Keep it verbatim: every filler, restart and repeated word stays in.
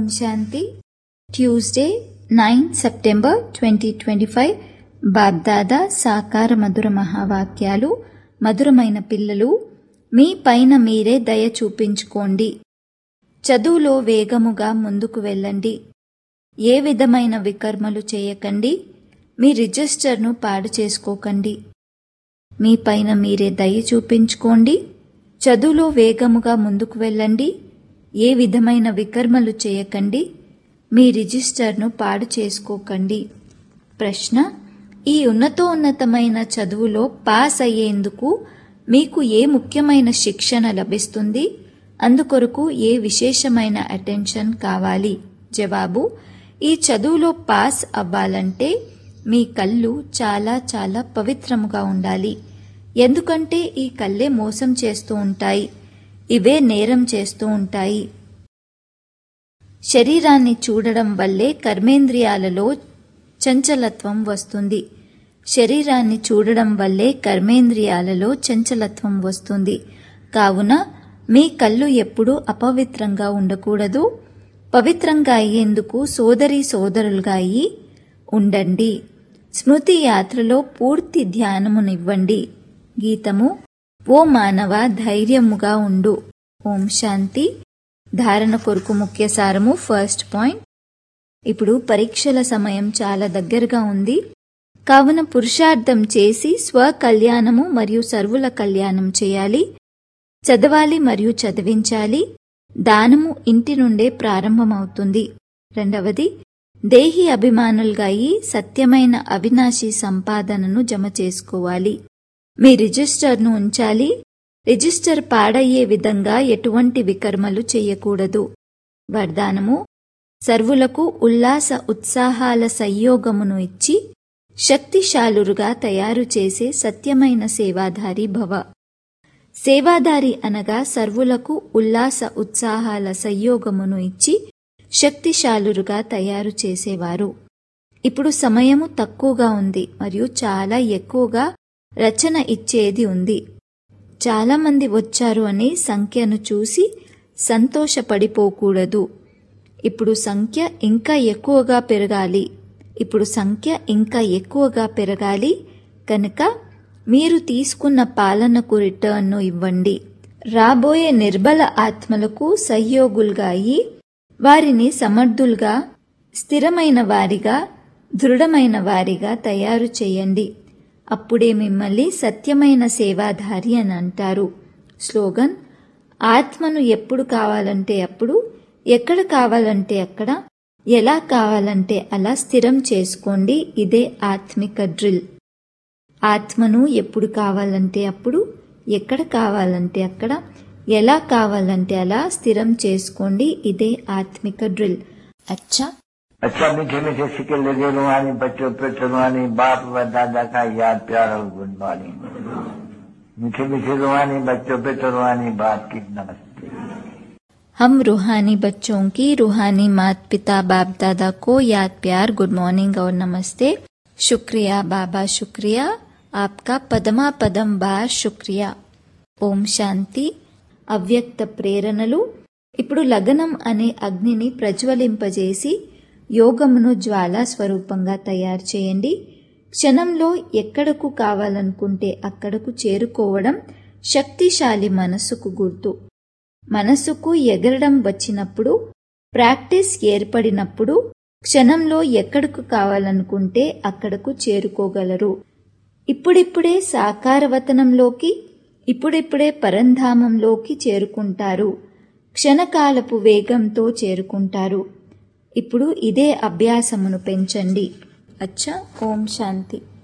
శాంతి. Tuesday nine September twenty twenty five. Bapdada సాకార మధుర మహావాక్యాలు. మధురమైన పిల్లలు, మీ పైన మీరే దయ చూపించుకోండి. చదువులో వేగముగా ముందుకు వెళ్ళండి. ఏ విధమైన వికర్మలు చేయకండి. మీ రిజిస్టర్ను పాడు చేసుకోకండి. మీ పైన మీరే దయ చూపించుకోండి. చదువులో వేగముగా ముందుకు వెళ్ళండి. ఏ విధమైన వికర్మలు చేయకండి. మీ రిజిస్టర్ను పాడు చేసుకోకండి. ప్రశ్న: ఈ ఉన్నతోన్నతమైన చదువులో పాస్ అయ్యేందుకు మీకు ఏ ముఖ్యమైన శిక్షణ లభిస్తుంది? అందుకొరకు ఏ విశేషమైన అటెన్షన్ కావాలి? జవాబు: ఈ చదువులో పాస్ అవ్వాలంటే మీ కళ్ళు చాలా చాలా పవిత్రముగా ఉండాలి. ఎందుకంటే ఈ కళ్ళే మోసం చేస్తూ ఉంటాయి. ఇవే నేరం చేస్తూ ఉంటాయి. శరీరాన్ని చూడడం వల్లే కర్మేంద్రియాలలో చంచలత్వం వస్తుంది. శరీరాన్ని చూడడం వల్లే కర్మేంద్రియాలలో చంచలత్వం వస్తుంది. కావున మీ కళ్ళు ఎప్పుడూ అపవిత్రంగా ఉండకూడదు. పవిత్రంగా అయ్యేందుకు సోదరీ సోదరులుగా అయ్యి ఉండండి. స్మృతి యాత్రలో పూర్తి ధ్యానమునివ్వండి. గీతము: ఓ మానవ, ధైర్యముగా ఉండు. ఓం శాంతి. ధారణ కొరకు ముఖ్య సారము. ఫస్ట్ పాయింట్: ఇప్పుడు పరీక్షల సమయం చాలా దగ్గరగా ఉంది. కావున పురుషార్థం చేసి స్వకల్యాణము మరియు సర్వుల కళ్యాణం చేయాలి. చదవాలి మరియు చదివించాలి. దానము ఇంటి నుండే ప్రారంభమవుతుంది. రెండవది, దేహి అభిమానులుగా అయి సత్యమైన అవినాశి సంపాదనను జమ చేసుకోవాలి. మీ రిజిస్టర్ను ఉంచాలి. రిజిస్టర్ పాడయ్యే విధంగా ఎటువంటి వికర్మలు చేయకూడదు. వరదానము: సర్వులకు ఉల్లాస ఉత్సాహాల సంయోగమును ఇచ్చి శక్తిశాలురుగా తయారు చేసే సత్యమైన సేవాధారి భవ. సేవాధారి అనగా సర్వులకు ఉల్లాస ఉత్సాహాల సంయోగమును ఇచ్చి శక్తిశాలురుగా తయారు చేసేవారు. ఇప్పుడు సమయము తక్కువగా ఉంది మరియు చాలా ఎక్కువగా రచన ఇచ్చేది ఉంది. చాలా మంది వచ్చారు అని సంఖ్యను చూసి సంతోషపడిపోకూడదు. ఇప్పుడు సంఖ్య ఇంకా ఎక్కువగా పెరగాలి. ఇప్పుడు సంఖ్య ఇంకా ఎక్కువగా పెరగాలి కనుక మీరు తీసుకున్న పాలనకు రిటర్న్ను ఇవ్వండి. రాబోయే నిర్బల ఆత్మలకు సహయోగులుగా అయి వారిని సమర్థులుగా, స్థిరమైన వారిగా, దృఢమైన వారిగా తయారు చేయండి. అప్పుడే మిమ్మల్ని సత్యమైన సేవాధారి అని అంటారు. స్లోగన్: ఆత్మను ఎప్పుడు కావాలంటే అప్పుడు, ఎక్కడ కావాలంటే అక్కడ, ఎలా కావాలంటే అలా స్థిరం చేసుకోండి. ఇదే ఆత్మిక డ్రిల్. ఆత్మను ఎప్పుడు కావాలంటే అప్పుడు, ఎక్కడ కావాలంటే అక్కడ, ఎలా కావాలంటే అలా స్థిరం చేసుకోండి. ఇదే ఆత్మిక డ్రిల్. అచ్చా अच्छा मीठे मीठे सिक्के लगे रुहानी बच्चों पे रुहानी बाप व दादा का याद प्यार और गुड मॉर्निंग। मीठे मीठे रुहानी बच्चों पे रुहानी बाप की नमस्ते। हम रूहानी बच्चों की रूहानी माता पिता बाप दादा को याद प्यार गुड मॉर्निंग और नमस्ते. शुक्रिया बाबा, शुक्रिया. आपका पदमा पदम बार शुक्रिया. ఓం శాంతి. అవ్యక్త ప్రేరణలు. ఇప్పుడు లగనం అనే అగ్నిని ప్రజ్వలింపజేసి యోగమును జ్వాలా స్వరూపంగా తయారు చేయండి. క్షణంలో ఎక్కడకు కావాలనుకుంటే అక్కడకు చేరుకోవడం శక్తిశాలి మనస్సుకు గుర్తు. మనస్సుకు ఎగరడం వచ్చినప్పుడు, ప్రాక్టీస్ ఏర్పడినప్పుడు క్షణంలో ఎక్కడకు కావాలనుకుంటే అక్కడకు చేరుకోగలరు. ఇప్పుడిప్పుడే సాకారవతనంలోకి, ఇప్పుడిప్పుడే పరంధామంలోకి చేరుకుంటారు. క్షణకాలపు వేగంతో చేరుకుంటారు. ఇప్పుడు ఇదే అభ్యాసమును పెంచండి. అచ్చా. ఓం శాంతి.